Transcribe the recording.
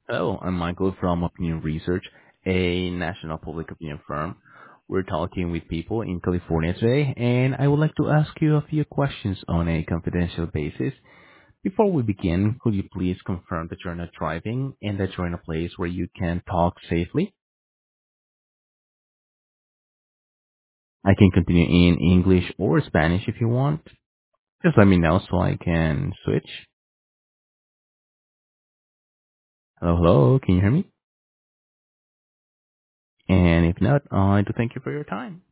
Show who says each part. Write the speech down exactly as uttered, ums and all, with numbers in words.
Speaker 1: Hello, I'm Michael from Opinion Research, a national public opinion firm. We're talking with people in California today, and I would like to ask you a few questions on a confidential basis. Before we begin, could you please confirm that you're not driving and that you're in a place where you can talk safely? I can continue in English or Spanish if you want. Just let me know so I can switch. Hello, hello, can you hear me? And if not, I'd like to thank you for your time.